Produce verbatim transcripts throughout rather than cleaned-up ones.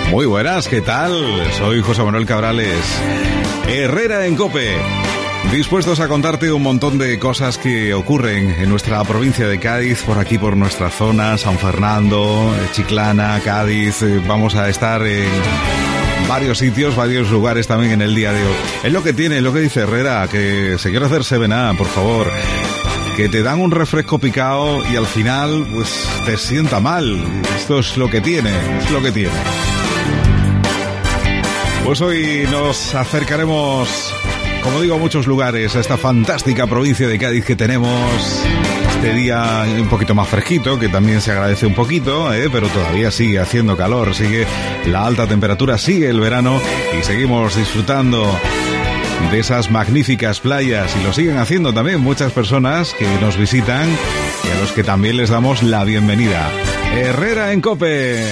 Muy buenas, ¿qué tal? Soy José Manuel Cabrales, Herrera en COPE, dispuestos a contarte un montón de cosas que ocurren en nuestra provincia de Cádiz, por aquí, por nuestra zona, San Fernando, Chiclana, Cádiz. Vamos a estar en varios sitios, varios lugares también en el día de hoy. Es lo que tiene, es lo que dice Herrera, que se quiere hacer seven A, por favor, que te dan un refresco picado y al final pues te sienta mal. Esto es lo que tiene, es lo que tiene. Pues hoy nos acercaremos, como digo, a muchos lugares, a esta fantástica provincia de Cádiz que tenemos. Este día un poquito más fresquito, que también se agradece un poquito, ¿eh? Pero todavía sigue haciendo calor, sigue la alta temperatura, sigue el verano y seguimos disfrutando de esas magníficas playas, y lo siguen haciendo también muchas personas que nos visitan y a los que también les damos la bienvenida. Herrera en COPE.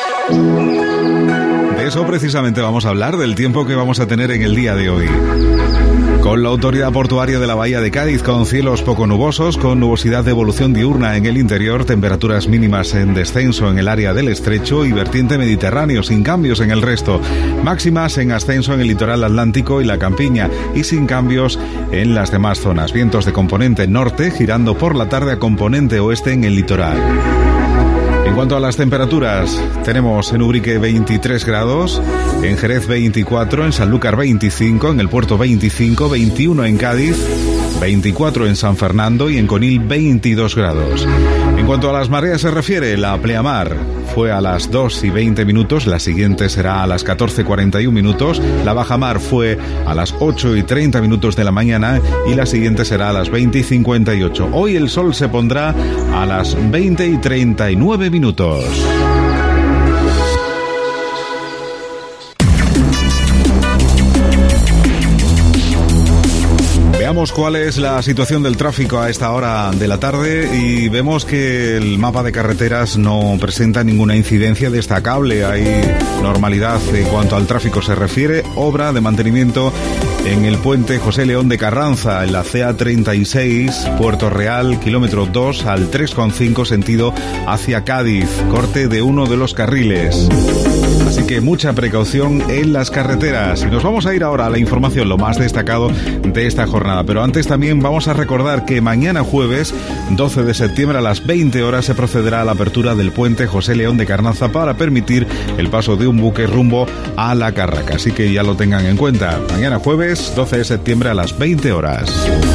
De eso precisamente vamos a hablar, del tiempo que vamos a tener en el día de hoy. Con la Autoridad Portuaria de la Bahía de Cádiz, con cielos poco nubosos, con nubosidad de evolución diurna en el interior, temperaturas mínimas en descenso en el área del estrecho y vertiente mediterráneo, sin cambios en el resto. Máximas en ascenso en el litoral atlántico y la campiña, y sin cambios en las demás zonas. Vientos de componente norte, girando por la tarde a componente oeste en el litoral. En cuanto a las temperaturas, tenemos en Ubrique veintitrés grados, en Jerez veinticuatro, en Sanlúcar veinticinco, en el Puerto veinticinco, veintiuno en Cádiz, veinticuatro en San Fernando y en Conil veintidós grados. En cuanto a las mareas se refiere, la pleamar fue a las dos y veinte minutos, la siguiente será a las catorce y cuarenta y un minutos, la bajamar fue a las ocho y treinta minutos de la mañana y la siguiente será a las veinte y cincuenta y ocho. Hoy el sol se pondrá a las veinte y treinta y nueve minutos. Veamos cuál es la situación del tráfico a esta hora de la tarde y vemos que el mapa de carreteras no presenta ninguna incidencia destacable. Hay normalidad en cuanto al tráfico se refiere. Obra de mantenimiento en el puente José León de Carranza, en la C A treinta y seis, Puerto Real, kilómetro dos al tres coma cinco, sentido hacia Cádiz, corte de uno de los carriles. Así que mucha precaución en las carreteras. Y nos vamos a ir ahora a la información, lo más destacado de esta jornada. Pero antes también vamos a recordar que mañana jueves, doce de septiembre a las veinte horas, se procederá a la apertura del puente José León de Carranza para permitir el paso de un buque rumbo a la Carraca. Así que ya lo tengan en cuenta. Mañana jueves, doce de septiembre a las veinte horas.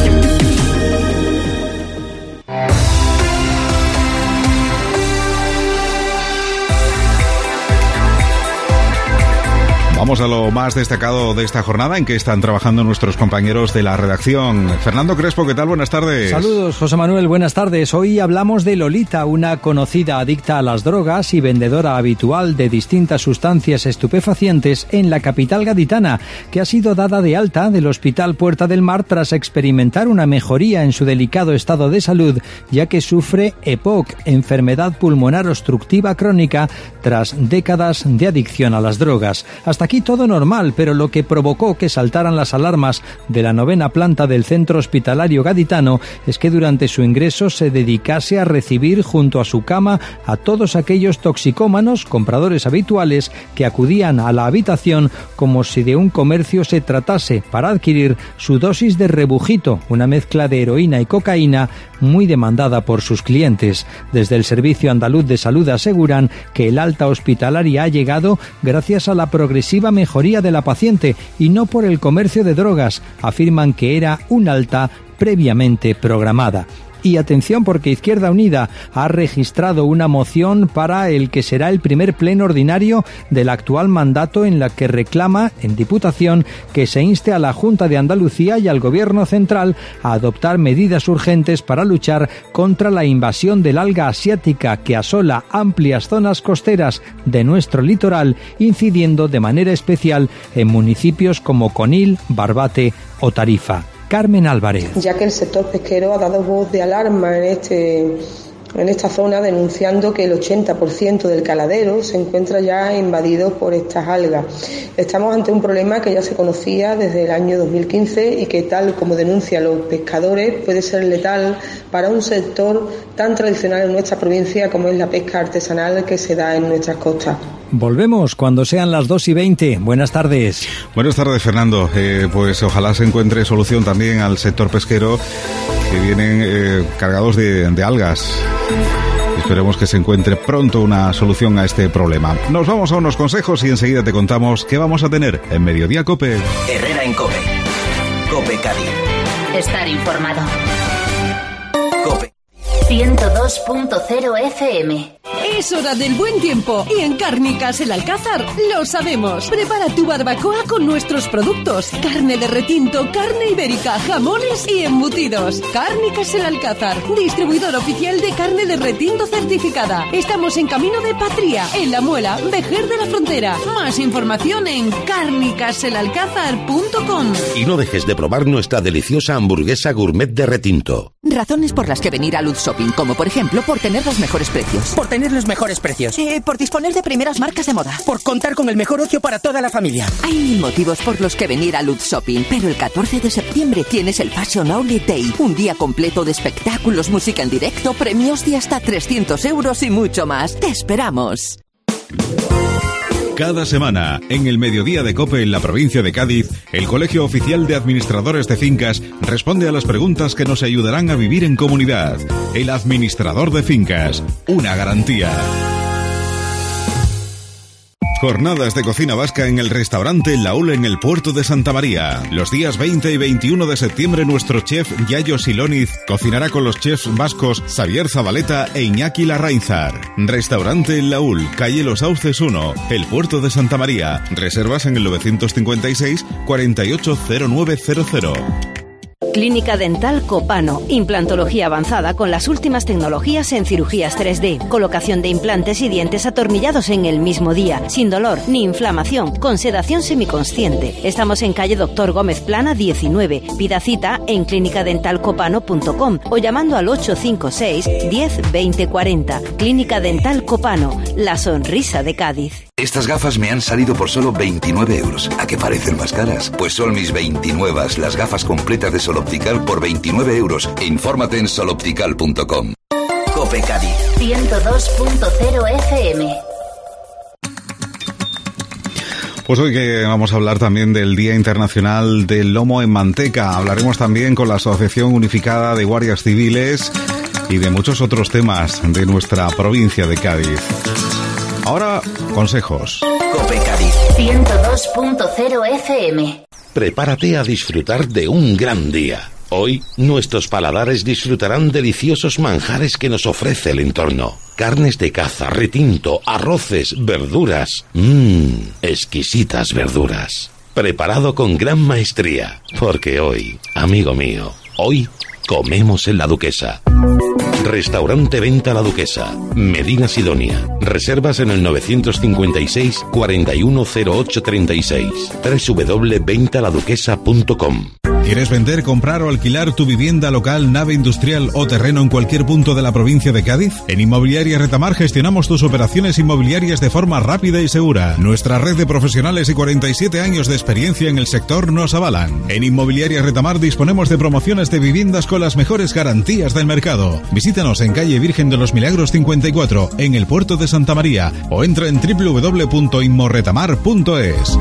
Vamos a lo más destacado de esta jornada, en que están trabajando nuestros compañeros de la redacción. Fernando Crespo, ¿qué tal? Buenas tardes. Saludos, José Manuel, buenas tardes. Hoy hablamos de Lolita, una conocida adicta a las drogas y vendedora habitual de distintas sustancias estupefacientes en la capital gaditana, que ha sido dada de alta del Hospital Puerta del Mar tras experimentar una mejoría en su delicado estado de salud, ya que sufre E P O C, enfermedad pulmonar obstructiva crónica, tras décadas de adicción a las drogas. Hasta aquí todo normal, pero lo que provocó que saltaran las alarmas de la novena planta del centro hospitalario gaditano es que durante su ingreso se dedicase a recibir junto a su cama a todos aquellos toxicómanos, compradores habituales, que acudían a la habitación como si de un comercio se tratase para adquirir su dosis de rebujito, una mezcla de heroína y cocaína muy demandada por sus clientes. Desde el Servicio Andaluz de Salud aseguran que el alta hospitalaria ha llegado gracias a la progresiva mejoría de la paciente y no por el comercio de drogas. Afirman que era un alta previamente programada. Y atención, porque Izquierda Unida ha registrado una moción para el que será el primer pleno ordinario del actual mandato, en la que reclama en Diputación que se inste a la Junta de Andalucía y al Gobierno central a adoptar medidas urgentes para luchar contra la invasión del alga asiática que asola amplias zonas costeras de nuestro litoral, incidiendo de manera especial en municipios como Conil, Barbate o Tarifa. Carmen Álvarez. Ya que el sector pesquero ha dado voz de alarma en este en esta zona, denunciando que el ochenta por ciento del caladero se encuentra ya invadido por estas algas. Estamos ante un problema que ya se conocía desde el año dos mil quince y que, tal como denuncian los pescadores, puede ser letal para un sector tan tradicional en nuestra provincia como es la pesca artesanal que se da en nuestras costas. Volvemos cuando sean las dos y veinte. Buenas tardes. Buenas tardes, Fernando. Eh, pues ojalá se encuentre solución también al sector pesquero, que vienen eh, cargados de, de algas. Esperemos que se encuentre pronto una solución a este problema. Nos vamos a unos consejos y enseguida te contamos qué vamos a tener en Mediodía COPE. Herrera en COPE. COPE Cádiz. Estar informado. COPE. ciento dos punto cero F M. Es hora del buen tiempo y en Cárnicas El Alcázar lo sabemos. Prepara tu barbacoa con nuestros productos: carne de retinto, carne ibérica, jamones y embutidos. Cárnicas El Alcázar, distribuidor oficial de carne de retinto certificada. Estamos en Camino de Patria, en La Muela, Vejer de la Frontera. Más información en cárnicas el alcázar punto com. Y no dejes de probar nuestra deliciosa hamburguesa gourmet de retinto. Razones por las que venir a Luz Shopping, como por ejemplo por tener los mejores precios. Por tener los mejores precios. Eh, por disponer de primeras marcas de moda. Por contar con el mejor ocio para toda la familia. Hay mil motivos por los que venir a Luz Shopping, pero el catorce de septiembre tienes el Fashion Outlet Day, un día completo de espectáculos, música en directo, premios de hasta trescientos euros y mucho más. ¡Te esperamos! Cada semana, en el Mediodía de COPE en la provincia de Cádiz, el Colegio Oficial de Administradores de Fincas responde a las preguntas que nos ayudarán a vivir en comunidad. El administrador de fincas, una garantía. Jornadas de cocina vasca en el restaurante Laúl en el puerto de Santa María. Los días veinte y veintiuno de septiembre nuestro chef Yayo Siloniz cocinará con los chefs vascos Xavier Zabaleta e Iñaki Larrainzar. Restaurante Laúl, calle Los Sauces uno, el puerto de Santa María. Reservas en el novecientos cincuenta y seis, cuarenta y ocho, cero nueve cero cero. Clínica Dental Copano, implantología avanzada con las últimas tecnologías en cirugías tres D, colocación de implantes y dientes atornillados en el mismo día, sin dolor ni inflamación, con sedación semiconsciente. Estamos en calle Doctor Gómez Plana diecinueve. Pida cita en clínica dental copano punto com o llamando al ocho cinco seis, diez, veinte, cuarenta. Clínica Dental Copano, la sonrisa de Cádiz. Estas gafas me han salido por solo veintinueve euros. ¿A qué parecen más caras? Pues son mis veintinuevas, las gafas completas de Sol Optical por veintinueve euros. Infórmate en sol optical punto com. COPE Cádiz. ciento dos punto cero F M. Pues hoy que vamos a hablar también del Día Internacional del Lomo en Manteca. Hablaremos también con la Asociación Unificada de Guardias Civiles y de muchos otros temas de nuestra provincia de Cádiz. Ahora, consejos. COPE Cádiz. ciento dos punto cero F M. Prepárate a disfrutar de un gran día. Hoy, nuestros paladares disfrutarán deliciosos manjares que nos ofrece el entorno. Carnes de caza, retinto, arroces, verduras. Mmm, exquisitas verduras. Preparado con gran maestría. Porque hoy, amigo mío, hoy comemos en La Duquesa. Restaurante Venta La Duquesa, Medina Sidonia. Reservas en el novecientos cincuenta y seis, cuarenta y uno, cero ocho, treinta y seis. doble u doble u doble u punto venta la duquesa punto com. ¿Quieres vender, comprar o alquilar tu vivienda local, nave industrial o terreno en cualquier punto de la provincia de Cádiz? En Inmobiliaria Retamar gestionamos tus operaciones inmobiliarias de forma rápida y segura. Nuestra red de profesionales y cuarenta y siete años de experiencia en el sector nos avalan. En Inmobiliaria Retamar disponemos de promociones de viviendas con las mejores garantías del mercado. Visítanos en calle Virgen de los Milagros cincuenta y cuatro, en el puerto de Santa María, o entra en doble u doble u doble u punto inmorretamar punto es.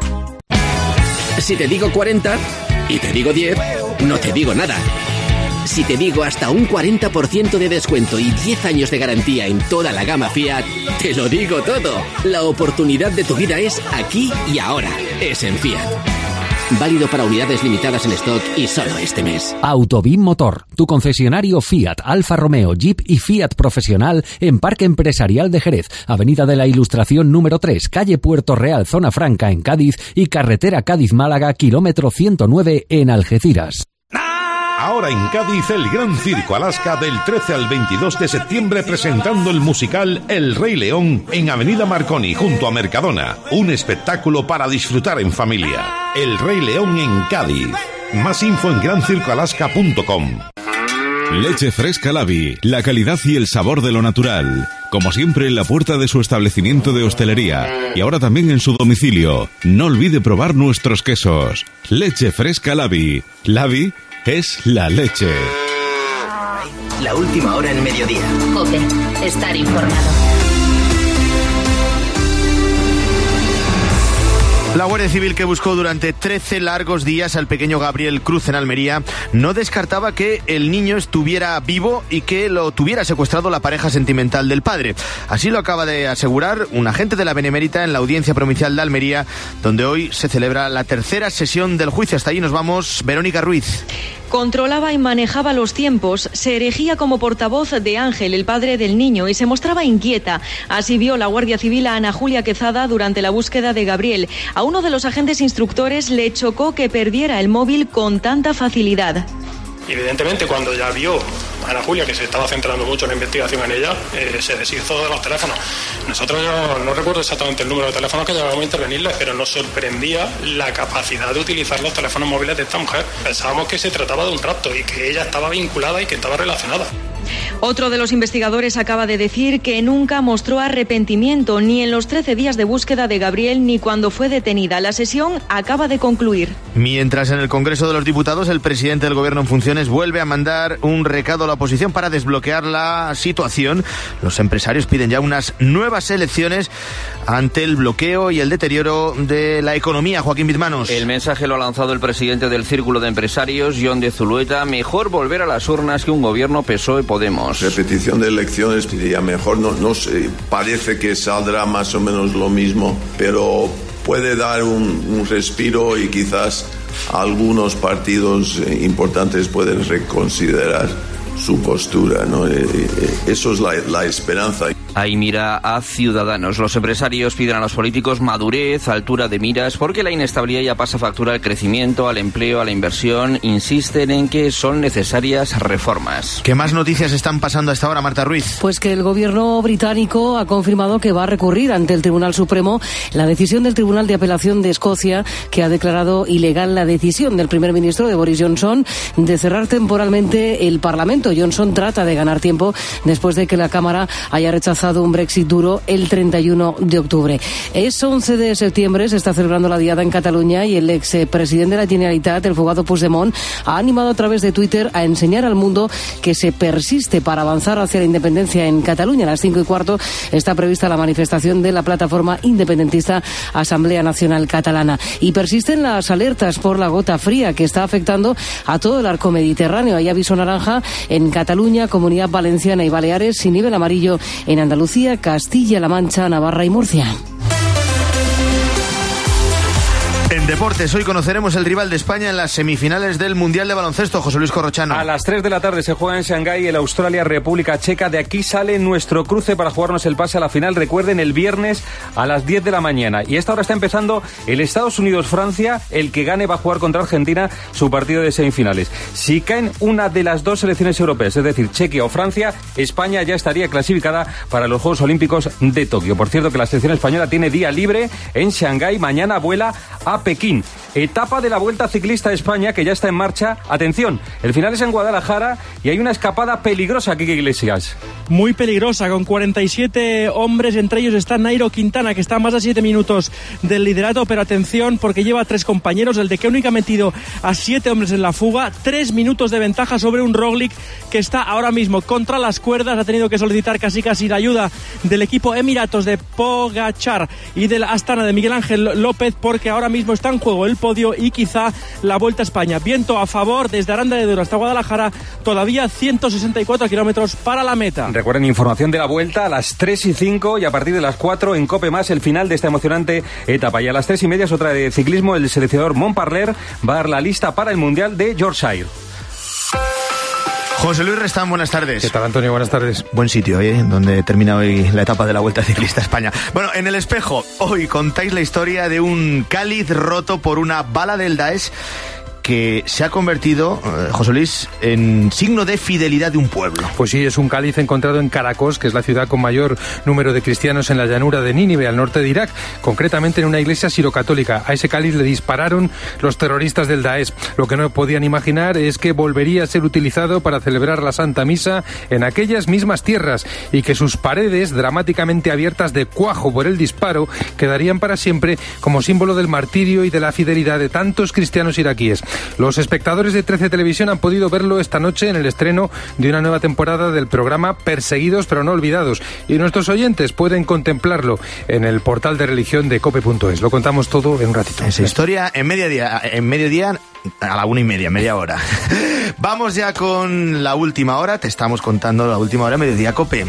Si te digo cuarenta y te digo diez, no te digo nada. Si te digo hasta un cuarenta por ciento de descuento y diez años de garantía en toda la gama Fiat, te lo digo todo. La oportunidad de tu vida es aquí y ahora. Es en Fiat. Válido para unidades limitadas en stock y solo este mes. Autobim Motor, tu concesionario Fiat, Alfa Romeo, Jeep y Fiat Profesional en Parque Empresarial de Jerez, Avenida de la Ilustración número tres, calle Puerto Real, Zona Franca en Cádiz y carretera Cádiz-Málaga, kilómetro ciento nueve en Algeciras. Ahora en Cádiz, el Gran Circo Alaska del trece al veintidós de septiembre presentando el musical El Rey León en Avenida Marconi junto a Mercadona. Un espectáculo para disfrutar en familia. El Rey León en Cádiz. Más info en gran circo alaska punto com. Leche fresca Lavi, la calidad y el sabor de lo natural. Como siempre en la puerta de su establecimiento de hostelería y ahora también en su domicilio. No olvide probar nuestros quesos. Leche fresca Lavi. Lavi es la leche. La última hora en mediodía. COPE. Estar informado. La Guardia Civil, que buscó durante trece largos días al pequeño Gabriel Cruz en Almería, no descartaba que el niño estuviera vivo y que lo tuviera secuestrado la pareja sentimental del padre. Así lo acaba de asegurar un agente de la Benemérita en la Audiencia Provincial de Almería, donde hoy se celebra la tercera sesión del juicio. Hasta allí nos vamos, Verónica Ruiz. Controlaba y manejaba los tiempos, se erigía como portavoz de Ángel, el padre del niño, y se mostraba inquieta. Así vio la Guardia Civil a Ana Julia Quezada durante la búsqueda de Gabriel. A uno de los agentes instructores le chocó que perdiera el móvil con tanta facilidad. Evidentemente, cuando ya vio a Ana Julia que se estaba centrando mucho en la investigación en ella, eh, se deshizo de los teléfonos. Nosotros yo no recuerdo exactamente el número de teléfonos que llevábamos a intervenirle, pero nos sorprendía la capacidad de utilizar los teléfonos móviles de esta mujer. Pensábamos que se trataba de un rapto y que ella estaba vinculada y que estaba relacionada. Otro de los investigadores acaba de decir que nunca mostró arrepentimiento ni en los trece días de búsqueda de Gabriel ni cuando fue detenida. La sesión acaba de concluir. Mientras en el Congreso de los Diputados el presidente del Gobierno en funciones vuelve a mandar un recado a la oposición para desbloquear la situación. Los empresarios piden ya unas nuevas elecciones ante el bloqueo y el deterioro de la economía. Joaquín Bizmanos. El mensaje lo ha lanzado el presidente del Círculo de Empresarios, Jon de Zulueta. Mejor volver a las urnas que un gobierno P S O E Podemos. Repetición de elecciones, diría mejor, no, no sé, parece que saldrá más o menos lo mismo, pero puede dar un, un respiro y quizás algunos partidos importantes pueden reconsiderar su postura, ¿no? Eso es la, la esperanza. Ahí mira a Ciudadanos. Los empresarios piden a los políticos madurez, altura de miras, porque la inestabilidad ya pasa factura al crecimiento, al empleo, a la inversión. Insisten en que son necesarias reformas. ¿Qué más noticias están pasando a esta hora, Marta Ruiz? Pues que el gobierno británico ha confirmado que va a recurrir ante el Tribunal Supremo la decisión del Tribunal de Apelación de Escocia, que ha declarado ilegal la decisión del primer ministro de Boris Johnson de cerrar temporalmente el Parlamento. Johnson trata de ganar tiempo después de que la Cámara haya rechazado un Brexit duro el treinta y uno de octubre. Es once de septiembre, se está celebrando la Diada en Cataluña y el expresidente de la Generalitat, el fugado Puigdemont, ha animado a través de Twitter a enseñar al mundo que se persiste para avanzar hacia la independencia en Cataluña. A las cinco y cuarto está prevista la manifestación de la plataforma independentista Asamblea Nacional Catalana. Y persisten las alertas por la gota fría que está afectando a todo el arco mediterráneo. Hay aviso naranja en Cataluña, Comunidad Valenciana y Baleares, y nivel amarillo en Andalucía, Castilla-La Mancha, Navarra y Murcia. En deportes, hoy conoceremos el rival de España en las semifinales del Mundial de Baloncesto. José Luis Corrochano. A las tres de la tarde se juega en Shanghái el Australia-República Checa. De aquí sale nuestro cruce para jugarnos el pase a la final. Recuerden, el viernes a las diez de la mañana. Y a esta hora está empezando el Estados Unidos-Francia. El que gane va a jugar contra Argentina su partido de semifinales. Si caen una de las dos selecciones europeas, es decir, Chequia o Francia, España ya estaría clasificada para los Juegos Olímpicos de Tokio. Por cierto, que la selección española tiene día libre en Shanghái. Mañana vuela a Pekín. Etapa de la Vuelta Ciclista a España que ya está en marcha. Atención, el final es en Guadalajara y hay una escapada peligrosa, Quique Iglesias. Muy peligrosa, con cuarenta y siete hombres, entre ellos está Nairo Quintana, que está a más de siete minutos del liderato, pero atención porque lleva tres compañeros, el de Koenig ha metido a siete hombres en la fuga, tres minutos de ventaja sobre un Roglic que está ahora mismo contra las cuerdas, ha tenido que solicitar casi casi la ayuda del equipo Emiratos de Pogačar y del Astana de Miguel Ángel López, porque ahora mismo está en juego el podio y quizá la Vuelta a España. Viento a favor desde Aranda de Duero hasta Guadalajara, todavía ciento sesenta y cuatro kilómetros para la meta. Recuerden, información de la Vuelta a las tres y cinco y a partir de las cuatro en COPE Más, el final de esta emocionante etapa. Y a las tres y media es otra de ciclismo. El seleccionador Montparler va a dar la lista para el Mundial de Yorkshire. José Luis Restán, buenas tardes. ¿Qué tal, Antonio? Buenas tardes. Buen sitio, ¿eh? Donde termina hoy la etapa de la Vuelta Ciclista a España. Bueno, en El Espejo, hoy contáis la historia de un cáliz roto por una bala del Daesh que se ha convertido, eh, José Luis, en signo de fidelidad de un pueblo. Pues sí, es un cáliz encontrado en Caracos, que es la ciudad con mayor número de cristianos en la llanura de Nínive, al norte de Irak, concretamente en una iglesia sirocatólica. A ese cáliz le dispararon los terroristas del Daesh. Lo que no podían imaginar es que volvería a ser utilizado para celebrar la Santa Misa en aquellas mismas tierras y que sus paredes, dramáticamente abiertas de cuajo por el disparo, quedarían para siempre como símbolo del martirio y de la fidelidad de tantos cristianos iraquíes. Los espectadores de trece Televisión han podido verlo esta noche en el estreno de una nueva temporada del programa Perseguidos pero no olvidados. Y nuestros oyentes pueden contemplarlo en el portal de religión de cope punto es. Lo contamos todo en un ratito. Esa historia en mediodía, en mediodía a la una y media, media hora. Vamos ya con la última hora. Te estamos contando la última hora, Mediodía Cope.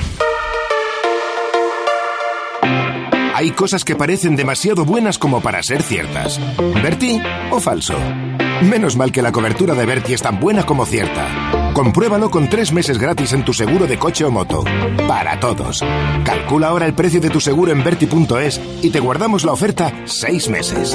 Hay cosas que parecen demasiado buenas como para ser ciertas. ¿Berti o falso? Menos mal que la cobertura de Berti es tan buena como cierta. Compruébalo con tres meses gratis en tu seguro de coche o moto. Para todos. Calcula ahora el precio de tu seguro en berti punto es y te guardamos la oferta seis meses.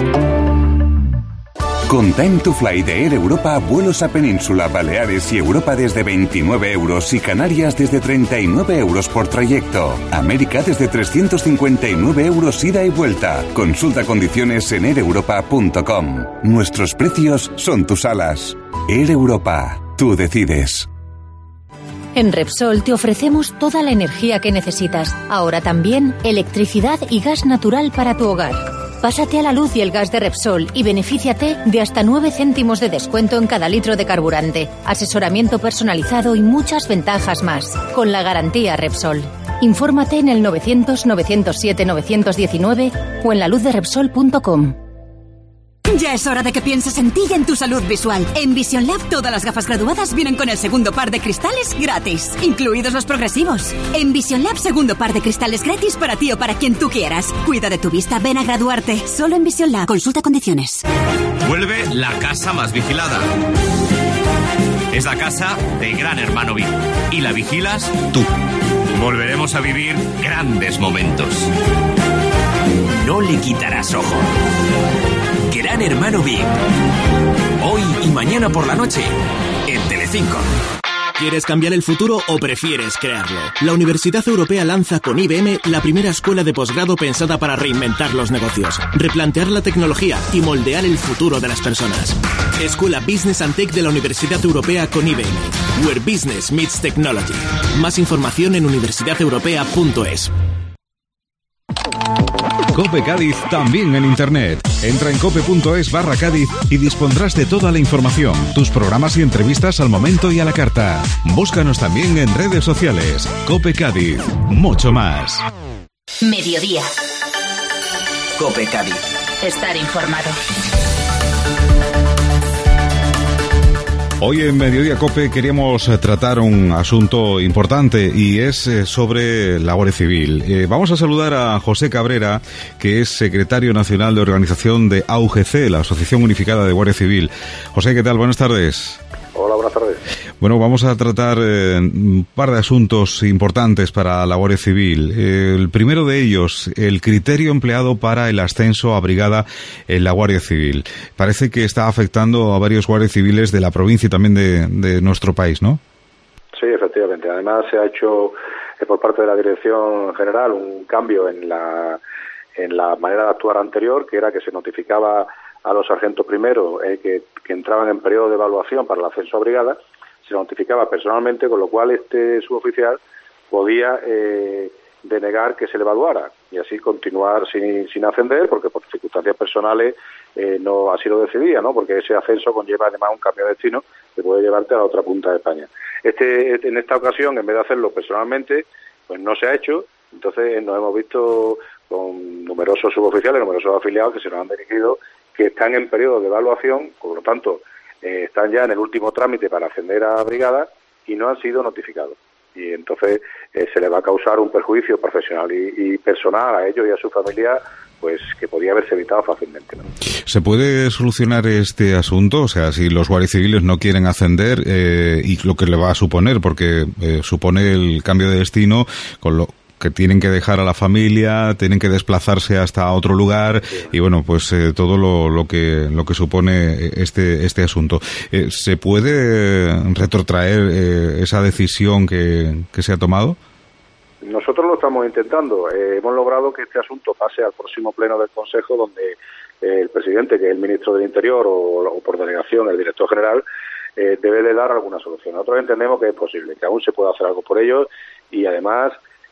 Con Time to Fly de Air Europa, vuelos a Península, Baleares y Europa desde veintinueve euros y Canarias desde treinta y nueve euros por trayecto. América desde trescientos cincuenta y nueve euros ida y vuelta. Consulta condiciones en air europa punto com. Nuestros precios son tus alas. Air Europa. Tú decides. En Repsol te ofrecemos toda la energía que necesitas. Ahora también electricidad y gas natural para tu hogar. Pásate a la luz y el gas de Repsol y benefíciate de hasta nueve céntimos de descuento en cada litro de carburante, asesoramiento personalizado y muchas ventajas más, con la garantía Repsol. Infórmate en el novecientos, novecientos siete, novecientos diecinueve o en la luz de repsol punto com. Ya es hora de que pienses en ti y en tu salud visual. En Vision Lab todas las gafas graduadas vienen con el segundo par de cristales gratis, incluidos los progresivos. En Vision Lab segundo par de cristales gratis para ti o para quien tú quieras. Cuida de tu vista, ven a graduarte. Solo en Vision Lab. Consulta condiciones. Vuelve la casa más vigilada. Es la casa de Gran Hermano V I P y la vigilas tú. Volveremos a vivir grandes momentos. No le quitarás ojo. Gran Hermano V I P. Hoy y mañana por la noche en Telecinco. ¿Quieres cambiar el futuro o prefieres crearlo? La Universidad Europea lanza con I B M la primera escuela de posgrado pensada para reinventar los negocios, replantear la tecnología y moldear el futuro de las personas. Escuela Business and Tech de la Universidad Europea con I B M. Where Business Meets Technology. Más información en universidad europea punto es. Cope Cádiz también en Internet. Entra en cope punto es barra Cádiz y dispondrás de toda la información, tus programas y entrevistas al momento y a la carta. Búscanos también en redes sociales. Cope Cádiz. Mucho más. Mediodía. Cope Cádiz. Estar informado. Hoy en Mediodía Cope queríamos tratar un asunto importante y es sobre la Guardia Civil. Eh, vamos a saludar a José Cabrera, que es secretario nacional de organización de A U G C, la Asociación Unificada de Guardia Civil. José, ¿qué tal? Buenas tardes. Hola, buenas tardes. Bueno, vamos a tratar eh, un par de asuntos importantes para la Guardia Civil. Eh, el primero de ellos, el criterio empleado para el ascenso a brigada en la Guardia Civil. Parece que está afectando a varios guardias civiles de la provincia y también de, de nuestro país, ¿no? Sí, efectivamente. Además, se ha hecho eh, por parte de la Dirección General un cambio en la, en la manera de actuar anterior, que era que se notificaba a los sargentos primero eh, que, que entraban en periodo de evaluación para el ascenso a brigada, se notificaba personalmente, con lo cual este suboficial podía eh, denegar que se le evaluara y así continuar sin, sin ascender, porque por circunstancias personales eh, no así lo decidía, ¿no? Porque ese ascenso conlleva además un cambio de destino que puede llevarte a la otra punta de España. Este, este en esta ocasión, en vez de hacerlo personalmente, pues no se ha hecho. Entonces nos hemos visto con numerosos suboficiales, numerosos afiliados que se nos han dirigido, que están en periodo de evaluación, por lo tanto eh, están ya en el último trámite para ascender a brigada y no han sido notificados. Y entonces eh, se les va a causar un perjuicio profesional y, y personal a ellos y a su familia, pues que podía haberse evitado fácilmente, ¿no? ¿Se puede solucionar este asunto? O sea, si los guardias civiles no quieren ascender eh, y lo que le va a suponer, porque eh, supone el cambio de destino, con lo que tienen que dejar a la familia, tienen que desplazarse hasta otro lugar, sí. Y bueno, pues eh, todo lo, lo que lo que supone este este asunto. Eh, ¿Se puede retrotraer eh, esa decisión que, que se ha tomado? Nosotros lo estamos intentando. Eh, hemos logrado que este asunto pase al próximo pleno del Consejo, donde eh, el presidente, que es el ministro del Interior, o, o por delegación el director general, eh, debe de dar alguna solución. Nosotros entendemos que es posible, que aún se puede hacer algo por ellos, y además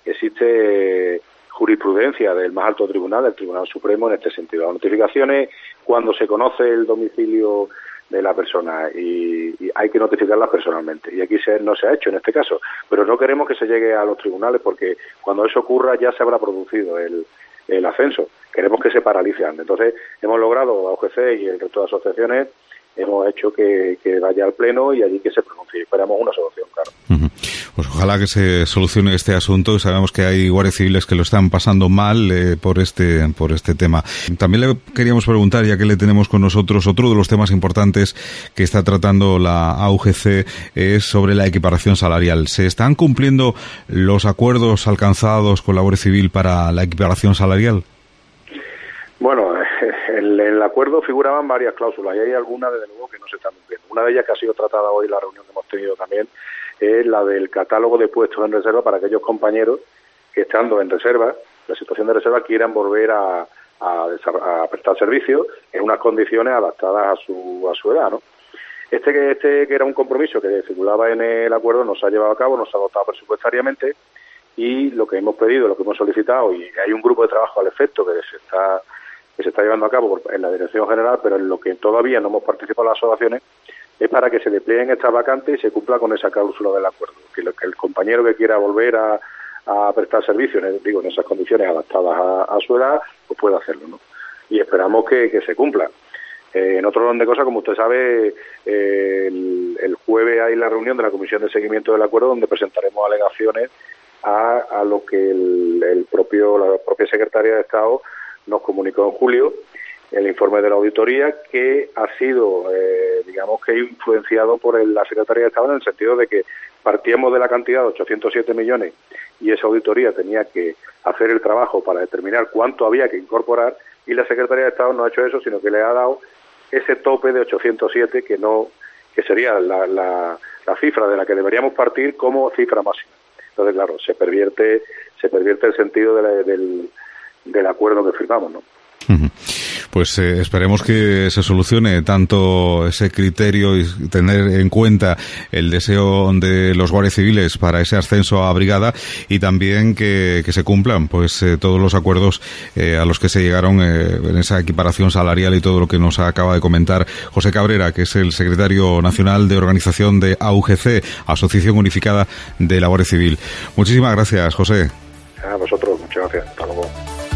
existe jurisprudencia del más alto tribunal, del Tribunal Supremo, en este sentido. Las notificaciones, cuando se conoce el domicilio de la persona y, y hay que notificarlas personalmente. Y aquí se, no se ha hecho en este caso, pero no queremos que se llegue a los tribunales porque cuando eso ocurra ya se habrá producido el, el ascenso. Queremos que se paralice antes. Entonces hemos logrado, a O G C y el resto de asociaciones, hemos hecho que, que vaya al Pleno y allí que se pronuncie. Esperamos una solución, claro. Uh-huh. Pues ojalá que se solucione este asunto. Sabemos que hay guardias civiles que lo están pasando mal eh, por este por este tema. También le queríamos preguntar, ya que le tenemos con nosotros, otro de los temas importantes que está tratando la A U G C es sobre la equiparación salarial. ¿Se están cumpliendo los acuerdos alcanzados con la Guardia Civil para la equiparación salarial? Bueno, en el acuerdo figuraban varias cláusulas y hay algunas, desde luego, que no se están cumpliendo. Una de ellas que ha sido tratada hoy en la reunión que hemos tenido también es la del catálogo de puestos en reserva para aquellos compañeros que, estando en reserva, la situación de reserva, quieran volver a, a, a prestar servicio en unas condiciones adaptadas a su, a su edad, ¿no? Este que, este que era un compromiso que figuraba en el acuerdo no se ha llevado a cabo, no se ha dotado presupuestariamente y lo que hemos pedido, lo que hemos solicitado, y hay un grupo de trabajo al efecto que se está que se está llevando a cabo en la Dirección General, pero en lo que todavía no hemos participado las asociaciones, es para que se desplieguen estas vacantes y se cumpla con esa cláusula del acuerdo, que, lo, que el compañero que quiera volver a, a prestar servicios, digo, en esas condiciones adaptadas a, a su edad, pues pueda hacerlo, ¿no? Y esperamos que, que se cumpla. Eh, en otro orden de cosas, como usted sabe, eh, el, el jueves hay la reunión de la Comisión de Seguimiento del Acuerdo, donde presentaremos alegaciones a, a lo que el, el propio la propia Secretaría de Estado nos comunicó en julio, el informe de la auditoría, que ha sido, eh, digamos que influenciado por el, la Secretaría de Estado, en el sentido de que partíamos de la cantidad de ochocientos siete millones y esa auditoría tenía que hacer el trabajo para determinar cuánto había que incorporar, y la Secretaría de Estado no ha hecho eso, sino que le ha dado ese tope de ochocientos siete, que no que sería la, la, la cifra de la que deberíamos partir como cifra máxima. Entonces, claro, se pervierte se pervierte el sentido de la, del del acuerdo que firmamos, ¿no? Pues eh, esperemos que se solucione tanto ese criterio y tener en cuenta el deseo de los guardias civiles para ese ascenso a brigada, y también que, que se cumplan pues eh, todos los acuerdos eh, a los que se llegaron eh, en esa equiparación salarial y todo lo que nos acaba de comentar José Cabrera, que es el secretario nacional de organización de A U G C, Asociación Unificada de la Guardia Civil. Muchísimas gracias, José. A vosotros, muchas gracias. Hasta luego.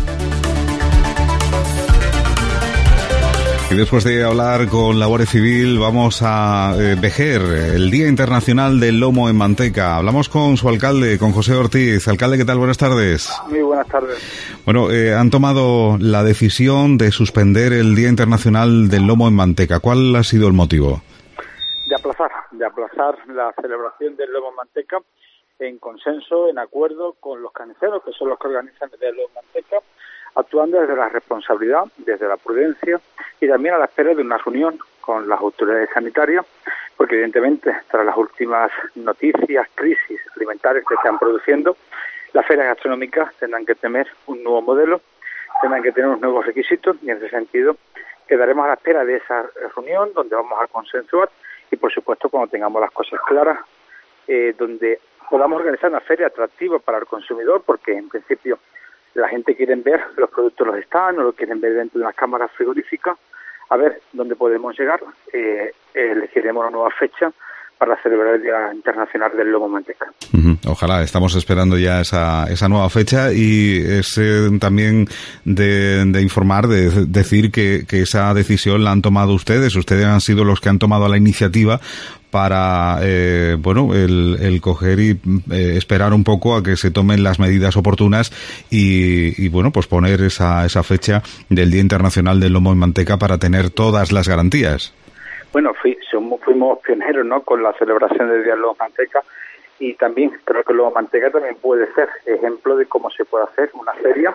Y después de hablar con la Guardia Civil, vamos a eh, Vejer, el Día Internacional del Lomo en Manteca. Hablamos con su alcalde, con José Ortiz. Alcalde, ¿qué tal? Buenas tardes. Muy buenas tardes. Bueno, eh, han tomado la decisión de suspender el Día Internacional del Lomo en Manteca. ¿Cuál ha sido el motivo? De aplazar, de aplazar la celebración del lomo en manteca en consenso, en acuerdo con los carniceros, que son los que organizan el lomo en manteca, actuando desde la responsabilidad, desde la prudencia y también a la espera de una reunión con las autoridades sanitarias, porque evidentemente tras las últimas noticias, crisis alimentarias que se están produciendo, las ferias gastronómicas tendrán que tener un nuevo modelo, tendrán que tener unos nuevos requisitos, y en ese sentido quedaremos a la espera de esa reunión donde vamos a consensuar y, por supuesto, cuando tengamos las cosas claras, eh, donde podamos organizar una feria atractiva para el consumidor, porque en principio la gente quiere ver los productos los están o lo quieren ver dentro de unas cámaras frigoríficas, a ver dónde podemos llegar. Eh, elegiremos una nueva fecha para celebrar el Día Internacional del Lomo en Manteca. Uh-huh. Ojalá, estamos esperando ya esa esa nueva fecha, y es eh, también de, de informar, de, de decir que, que esa decisión la han tomado ustedes. Ustedes han sido los que han tomado la iniciativa para, eh, bueno, el, el coger y eh, esperar un poco a que se tomen las medidas oportunas y, y bueno, pues poner esa, esa fecha del Día Internacional del Lomo en Manteca para tener todas las garantías. Bueno, fui, somos, fuimos pioneros, ¿no?, con la celebración del Día del Lomo en Manteca, y también creo que el Lomo en Manteca también puede ser ejemplo de cómo se puede hacer una feria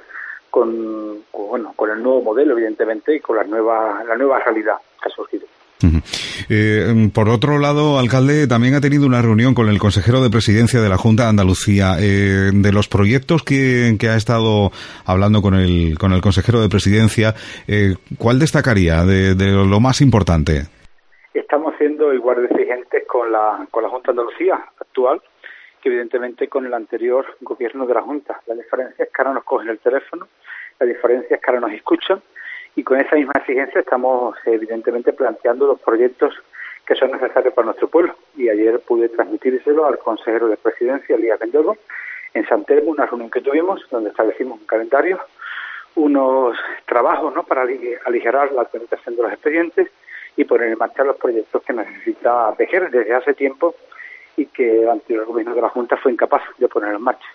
con, con bueno, con el nuevo modelo, evidentemente, y con la nueva, la nueva realidad que ha surgido. Uh-huh. Eh, por otro lado, alcalde, también ha tenido una reunión con el consejero de Presidencia de la Junta de Andalucía. Eh, de los proyectos que, que ha estado hablando con el, con el consejero de Presidencia, eh, ¿cuál destacaría de, de lo más importante? Estamos siendo igual de exigentes con la, con la Junta de Andalucía actual, que evidentemente con el anterior gobierno de la Junta. La diferencia es que ahora nos cogen el teléfono, la diferencia es que ahora nos escuchan, y con esa misma exigencia estamos evidentemente planteando los proyectos que son necesarios para nuestro pueblo. Y ayer pude transmitírselo al consejero de Presidencia, Elías Bendodo, en San Telmo, una reunión que tuvimos donde establecimos un calendario, unos trabajos, ¿no?, para aligerar la tramitación de los expedientes y poner en marcha los proyectos que necesita Vejer desde hace tiempo y que el anterior gobierno de la Junta fue incapaz de poner en marcha.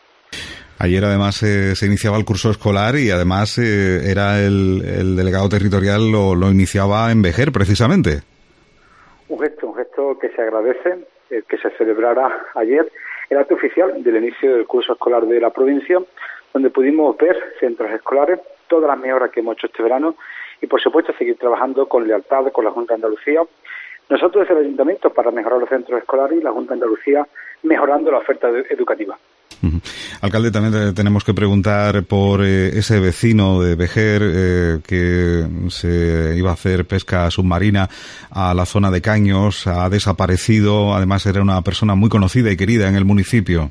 Ayer además eh, se iniciaba el curso escolar y además eh, era el, el delegado territorial lo, lo iniciaba en Vejer precisamente. Un gesto, un gesto que se agradece, eh, que se celebrara ayer el acto oficial del inicio del curso escolar de la provincia, donde pudimos ver centros escolares, todas las mejoras que hemos hecho este verano y por supuesto seguir trabajando con lealtad con la Junta de Andalucía. Nosotros desde el Ayuntamiento para mejorar los centros escolares y la Junta de Andalucía mejorando la oferta educativa. Uh-huh. Alcalde, también tenemos que preguntar por eh, ese vecino de Vejer eh, que se iba a hacer pesca submarina a la zona de Caños, ha desaparecido, además era una persona muy conocida y querida en el municipio.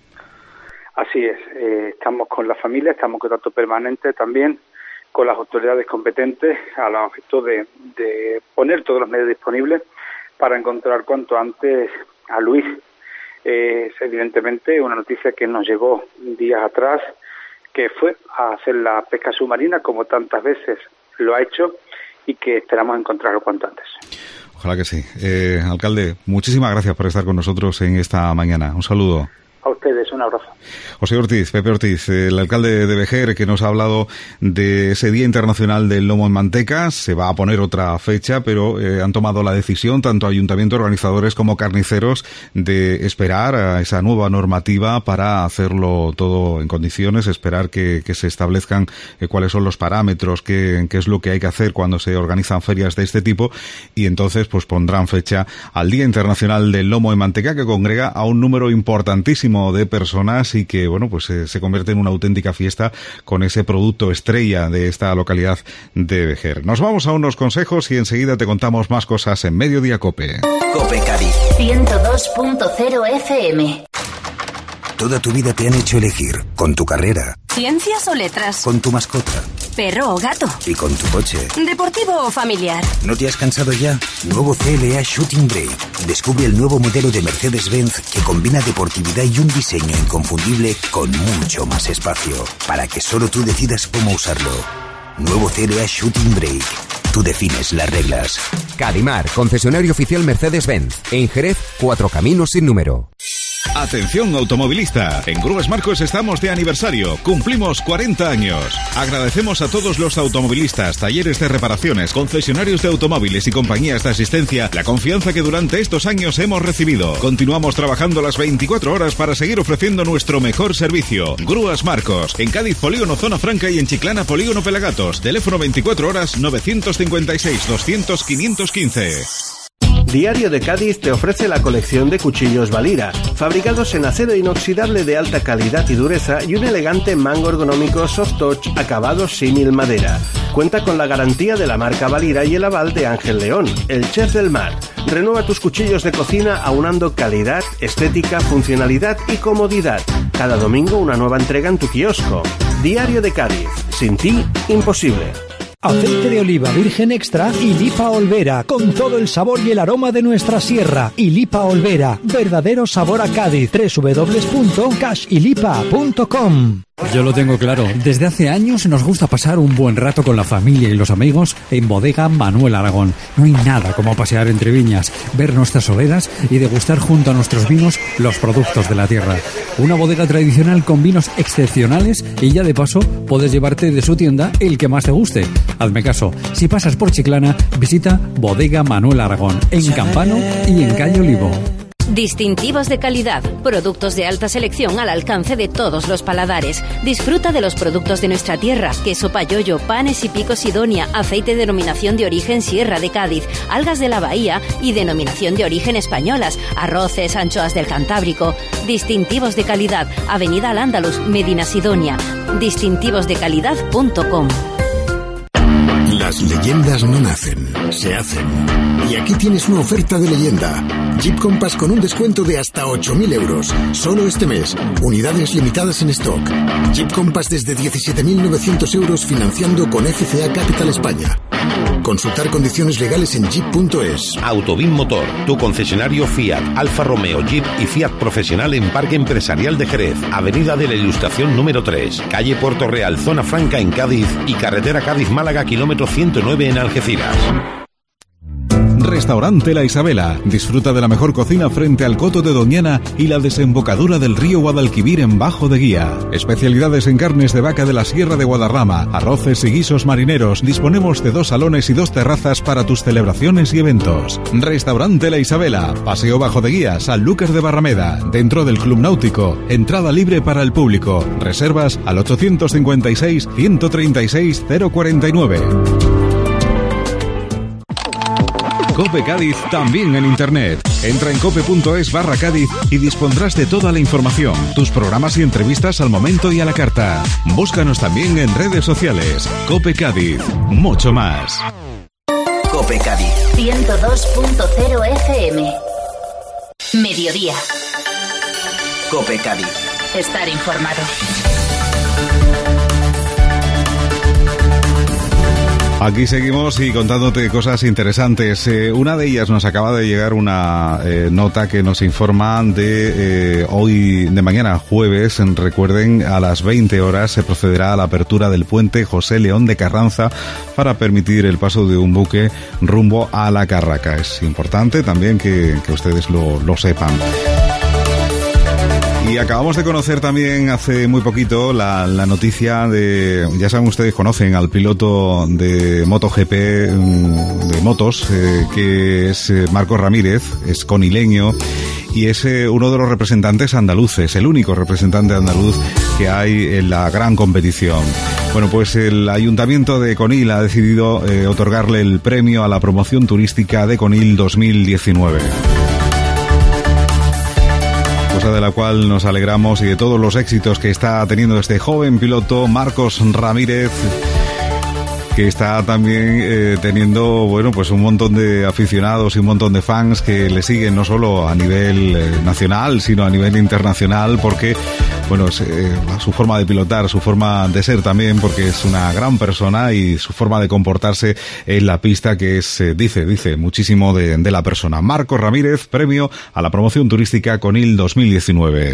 Así es, eh, estamos con la familia, estamos en contacto permanente también con las autoridades competentes al objeto de, de poner todos los medios disponibles para encontrar cuanto antes a Luis. Eh, es evidentemente una noticia que nos llegó días atrás, que fue a hacer la pesca submarina como tantas veces lo ha hecho y que esperamos encontrarlo cuanto antes. Ojalá que sí. Eh, alcalde, muchísimas gracias por estar con nosotros en esta mañana. Un saludo. A ustedes, un abrazo. José Ortiz, Pepe Ortiz, el alcalde de Vejer, que nos ha hablado de ese Día Internacional del Lomo en Manteca. Se va a poner otra fecha, pero eh, han tomado la decisión, tanto ayuntamiento, organizadores como carniceros, de esperar a esa nueva normativa para hacerlo todo en condiciones, esperar que, que se establezcan eh, cuáles son los parámetros, qué, qué es lo que hay que hacer cuando se organizan ferias de este tipo, y entonces pues pondrán fecha al Día Internacional del Lomo en Manteca, que congrega a un número importantísimo de personas y que, bueno, pues eh, se convierte en una auténtica fiesta con ese producto estrella de esta localidad de Vejer. Nos vamos a unos consejos y enseguida te contamos más cosas en Mediodía Cope. Cope Cádiz ciento dos punto cero F M. Toda tu vida te han hecho elegir, con tu carrera, ¿Ciencias o letras? con tu mascota ¿Perro o gato? y con tu coche. ¿Deportivo o familiar? ¿No te has cansado ya? Nuevo C L A Shooting Brake. Descubre el nuevo modelo de Mercedes-Benz que combina deportividad y un diseño inconfundible con mucho más espacio, para que solo tú decidas cómo usarlo. Nuevo C L A Shooting Brake. Tú defines las reglas. Cadimar, concesionario oficial Mercedes-Benz. En Jerez, Cuatro Caminos sin número. Atención automovilista, en Grúas Marcos estamos de aniversario, cumplimos cuarenta años. Agradecemos a todos los automovilistas, talleres de reparaciones, concesionarios de automóviles y compañías de asistencia la confianza que durante estos años hemos recibido. Continuamos trabajando las veinticuatro horas para seguir ofreciendo nuestro mejor servicio. Grúas Marcos, en Cádiz Polígono Zona Franca y en Chiclana Polígono Pelagatos. Teléfono veinticuatro horas novecientos cincuenta y seis doscientos quinientos quince. Diario de Cádiz te ofrece la colección de cuchillos Valira, fabricados en acero inoxidable de alta calidad y dureza y un elegante mango ergonómico soft touch acabado símil madera. Cuenta con la garantía de la marca Valira y el aval de Ángel León, el chef del mar. Renueva tus cuchillos de cocina aunando calidad, estética, funcionalidad y comodidad. Cada domingo una nueva entrega en tu kiosco. Diario de Cádiz. Sin ti, imposible. Aceite de oliva virgen extra y Lipa Olvera, con todo el sabor y el aroma de nuestra sierra. Y Lipa Olvera, verdadero sabor a Cádiz. doble u doble u doble u punto cash y lipa punto com. Yo lo tengo claro. Desde hace años nos gusta pasar un buen rato con la familia y los amigos en Bodega Manuel Aragón. No hay nada como pasear entre viñas, ver nuestras soleras y degustar junto a nuestros vinos los productos de la tierra. Una bodega tradicional con vinos excepcionales y ya de paso puedes llevarte de su tienda el que más te guste. Hazme caso, si pasas por Chiclana, visita Bodega Manuel Aragón en Campano y en Calle Olivo. Distintivos de calidad, productos de alta selección al alcance de todos los paladares. Disfruta de los productos de nuestra tierra: queso payollo, panes y picos Sidonia, aceite de denominación de origen Sierra de Cádiz, algas de la Bahía y denominación de origen españolas, arroces, anchoas del Cantábrico. Distintivos de calidad, Avenida Al-Ándalus, Medina Sidonia. distintivos de calidad punto com. Las leyendas no nacen, se hacen. Y aquí tienes una oferta de leyenda. Jeep Compass con un descuento de hasta ocho mil euros. Solo este mes. Unidades limitadas en stock. Jeep Compass desde diecisiete mil novecientos euros financiando con F C A Capital España. Consultar condiciones legales en jeep punto es. Autobim Motor, tu concesionario Fiat, Alfa Romeo, Jeep y Fiat Profesional en Parque Empresarial de Jerez, Avenida de la Ilustración número tres, calle Puerto Real, Zona Franca en Cádiz y carretera Cádiz-Málaga, kilómetro ciento nueve en Algeciras. Restaurante La Isabela. Disfruta de la mejor cocina frente al Coto de Doñana y la desembocadura del río Guadalquivir en Bajo de Guía. Especialidades en carnes de vaca de la Sierra de Guadarrama, arroces y guisos marineros. Disponemos de dos salones y dos terrazas para tus celebraciones y eventos. Restaurante La Isabela. Paseo Bajo de Guía, Sanlúcar de Barrameda. Dentro del Club Náutico. Entrada libre para el público. Reservas al ochocientos cincuenta y seis, ciento treinta y seis, cero cuarenta y nueve. Cope Cádiz también en internet. Entra en cope.es barra Cádiz y dispondrás de toda la información, tus programas y entrevistas al momento y a la carta. Búscanos también en redes sociales. Cope Cádiz, mucho más. Cope Cádiz ciento dos punto cero F M. Mediodía. Cope Cádiz. Estar informado. Aquí seguimos y contándote cosas interesantes. Eh, una de ellas nos acaba de llegar una eh, nota que nos informa de eh, hoy, de mañana jueves. Recuerden, a las veinte horas se procederá a la apertura del puente José León de Carranza para permitir el paso de un buque rumbo a la Carraca. Es importante también que, que ustedes lo, lo sepan. Y acabamos de conocer también hace muy poquito la, la noticia de, ya saben ustedes, conocen al piloto de MotoGP de motos, eh, que es eh, Marcos Ramírez, es conileño y es eh, uno de los representantes andaluces, el único representante andaluz que hay en la gran competición. Bueno, pues el Ayuntamiento de Conil ha decidido eh, otorgarle el premio a la promoción turística de Conil dos mil diecinueve. Cosa de la cual nos alegramos y de todos los éxitos que está teniendo este joven piloto Marcos Ramírez, que está también eh, teniendo, bueno, pues un montón de aficionados y un montón de fans que le siguen no solo a nivel eh, nacional, sino a nivel internacional, porque, bueno, es, eh, su forma de pilotar, su forma de ser también, porque es una gran persona y su forma de comportarse en la pista, que es, eh, dice, dice muchísimo de, de la persona. Marcos Ramírez, premio a la promoción turística Conil dos mil diecinueve.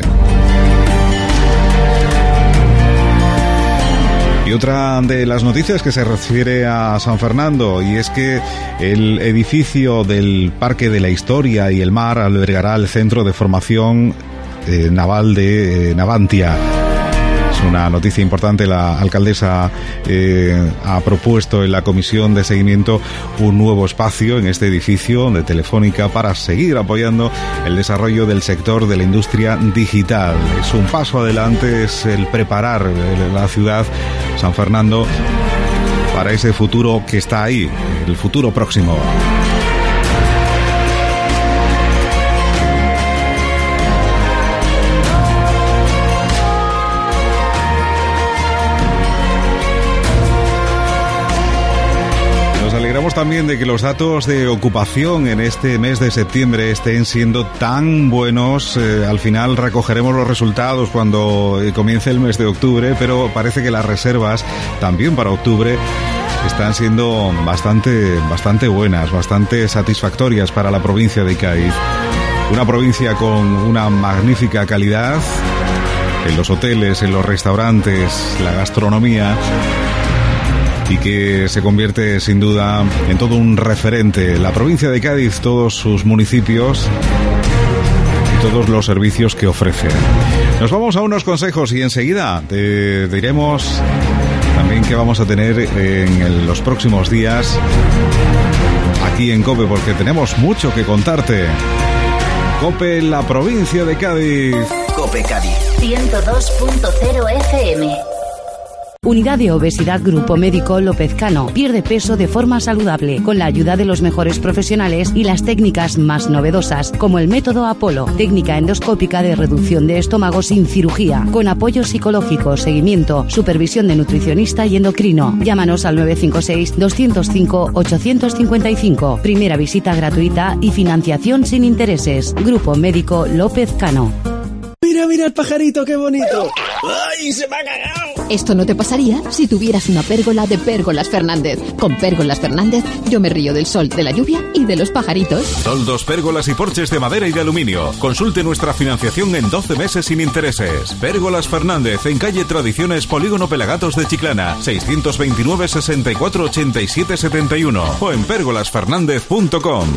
Y otra de las noticias que se refiere a San Fernando, y es que el edificio del Parque de la Historia y el Mar albergará el Centro de Formación eh, Naval de eh, Navantia. Es una noticia importante. La alcaldesa eh, ha propuesto en la comisión de seguimiento un nuevo espacio en este edificio de Telefónica para seguir apoyando el desarrollo del sector de la industria digital. Es un paso adelante, es el preparar la ciudad, San Fernando, para ese futuro que está ahí, el futuro próximo. También de que los datos de ocupación en este mes de septiembre estén siendo tan buenos. Eh, al final recogeremos los resultados cuando eh, comience el mes de octubre, pero parece que las reservas también para octubre están siendo bastante, bastante buenas, bastante satisfactorias para la provincia de Cádiz. Una provincia con una magnífica calidad en los hoteles, en los restaurantes, la gastronomía, y que se convierte sin duda en todo un referente. La provincia de Cádiz, todos sus municipios y todos los servicios que ofrece. Nos vamos a unos consejos y enseguida te diremos también qué vamos a tener en el, los próximos días aquí en COPE, porque tenemos mucho que contarte. COPE en la provincia de Cádiz. COPE Cádiz ciento dos punto cero F M. Unidad de Obesidad Grupo Médico López Cano. Pierde peso de forma saludable, con la ayuda de los mejores profesionales y las técnicas más novedosas, como el método Apolo, técnica endoscópica de reducción de estómago sin cirugía, con apoyo psicológico, seguimiento, supervisión de nutricionista y endocrino. Llámanos al nueve cinco seis, dos cero cinco, ocho cinco cinco. Primera visita gratuita y financiación sin intereses. Grupo Médico López Cano. Mira, mira el pajarito, qué bonito. ¡Ay, se me ha cagado! Esto no te pasaría si tuvieras una pérgola de Pérgolas Fernández. Con Pérgolas Fernández yo me río del sol, de la lluvia y de los pajaritos. Toldos, pérgolas y porches de madera y de aluminio. Consulte nuestra financiación en doce meses sin intereses. Pérgolas Fernández, en calle Tradiciones, Polígono Pelagatos de Chiclana, seiscientos veintinueve, sesenta y cuatro, ochenta y siete, setenta y uno o en pérgolas fernández punto com.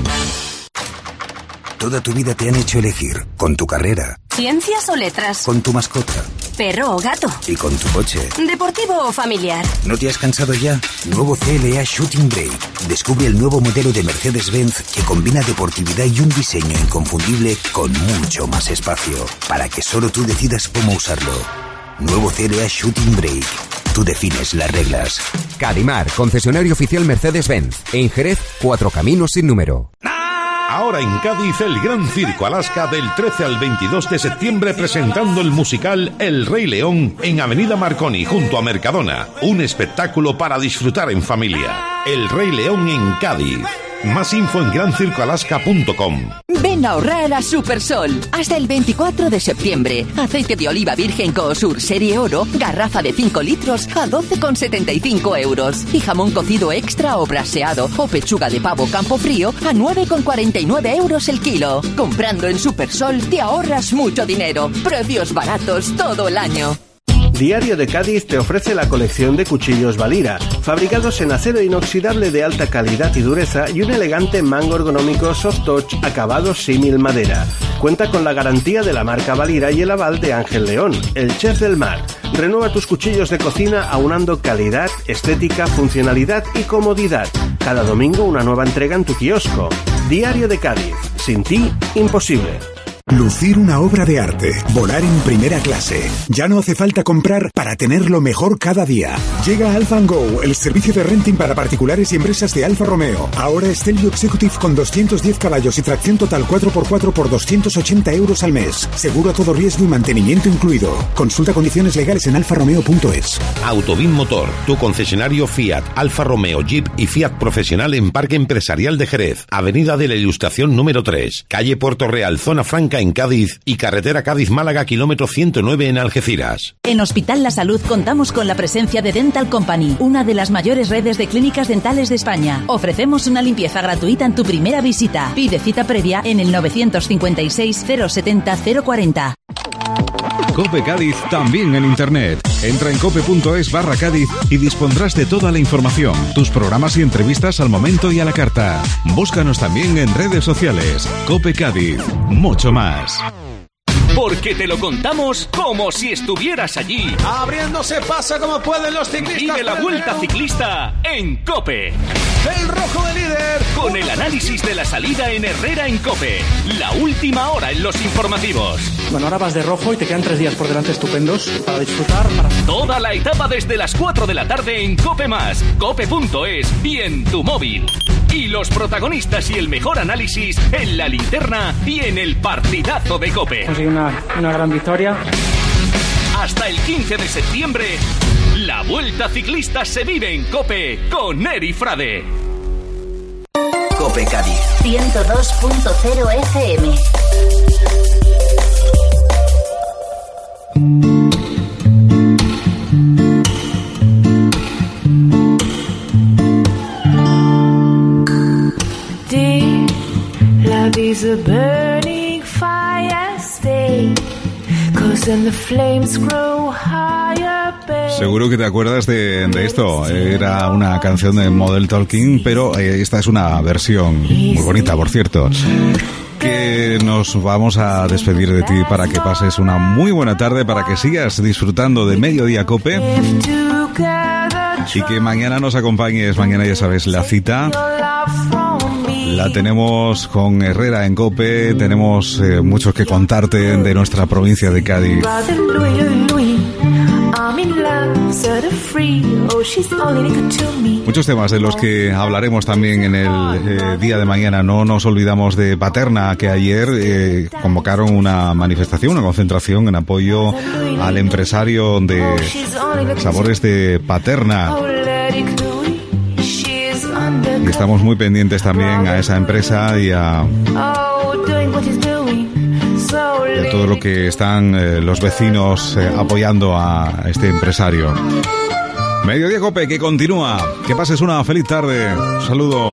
Toda tu vida te han hecho elegir, con tu carrera, ¿ciencias o letras? con tu mascota ¿Perro o gato? y con tu coche. ¿Deportivo o familiar? ¿No te has cansado ya? Nuevo C L A Shooting Brake. Descubre el nuevo modelo de Mercedes-Benz que combina deportividad y un diseño inconfundible con mucho más espacio, para que solo tú decidas cómo usarlo. Nuevo C L A Shooting Brake. Tú defines las reglas. Cadimar, concesionario oficial Mercedes-Benz. En Jerez, Cuatro Caminos sin número. Ahora en Cádiz, el Gran Circo Alaska del trece al veintidós de septiembre presentando el musical El Rey León en Avenida Marconi junto a Mercadona. Un espectáculo para disfrutar en familia. El Rey León en Cádiz. Más info en gran circo alaska punto com. Ven a ahorrar a Supersol. Hasta el veinticuatro de septiembre. Aceite de oliva virgen Coosur Serie Oro, garrafa de cinco litros a doce con setenta y cinco euros. Y jamón cocido extra o braseado o pechuga de pavo Campofrío a nueve con cuarenta y nueve euros el kilo. Comprando en Supersol te ahorras mucho dinero. Precios baratos todo el año. Diario de Cádiz te ofrece la colección de cuchillos Valira, fabricados en acero inoxidable de alta calidad y dureza y un elegante mango ergonómico soft touch acabado símil madera. Cuenta con la garantía de la marca Valira y el aval de Ángel León, el chef del mar. Renueva tus cuchillos de cocina aunando calidad, estética, funcionalidad y comodidad. Cada domingo una nueva entrega en tu kiosco. Diario de Cádiz. Sin ti, imposible. Lucir una obra de arte, volar en primera clase. Ya no hace falta comprar para tenerlo mejor cada día. Llega Alfa and Go, el servicio de renting para particulares y empresas de Alfa Romeo. Ahora Stelvio Executive con doscientos diez caballos y tracción total cuatro por cuatro por doscientos ochenta euros al mes. Seguro a todo riesgo y mantenimiento incluido. Consulta condiciones legales en alfa romeo punto es. Autobin Motor, tu concesionario Fiat, Alfa Romeo, Jeep y Fiat Profesional en Parque Empresarial de Jerez. Avenida de la Ilustración número tres. Calle Puerto Real, Zona Franca en Cádiz y carretera Cádiz-Málaga, kilómetro ciento nueve en Algeciras. En Hospital La Salud contamos con la presencia de Dental Company, una de las mayores redes de clínicas dentales de España. Ofrecemos una limpieza gratuita en tu primera visita. Pide cita previa en el novecientos cincuenta y seis, cero setenta, cero cuarenta. Cope Cádiz también en internet. Entra en cope punto es barra Cádiz y dispondrás de toda la información, tus programas y entrevistas al momento y a la carta. Búscanos también en redes sociales. Cope Cádiz, mucho más. Porque te lo contamos como si estuvieras allí. Abriéndose paso como pueden los ciclistas. Vive la Vuelta Ciclista en COPE. El rojo de líder. Con el análisis de la salida en Herrera en COPE. La última hora en los informativos. Bueno, ahora vas de rojo y te quedan tres días por delante estupendos para disfrutar. Para... Toda la etapa desde las cuatro de la tarde en COPE más, cope punto es y en tu móvil. Y los protagonistas y el mejor análisis en la linterna y en el partidazo de COPE. Conseguí una, una gran victoria. Hasta el quince de septiembre, la Vuelta Ciclista se vive en COPE con Eri Frade. COPE Cádiz ciento dos punto cero F M. Is a burning fire, stay, 'cause then the flames grow higher. Seguro que te acuerdas de, de esto. Era una canción de Model Talking, pero eh, esta es una versión muy bonita, por cierto. Que nos vamos a despedir de ti para que pases una muy buena tarde, para que sigas disfrutando de Mediodía Cope y que mañana nos acompañes. Mañana, ya sabes, la cita la tenemos con Herrera en COPE. Tenemos eh, mucho que contarte de nuestra provincia de Cádiz. I'm in love, set her free. Oh, she's only good to me. Muchos temas de los que hablaremos también en el eh, día de mañana. No nos olvidamos de Paterna, que ayer eh, convocaron una manifestación, una concentración en apoyo al empresario de sabores de Paterna. Y estamos muy pendientes también a esa empresa y a, y a todo lo que están eh, los vecinos eh, apoyando a este empresario. Mediodía Cope, que continúa. Que pases una feliz tarde. Un saludo.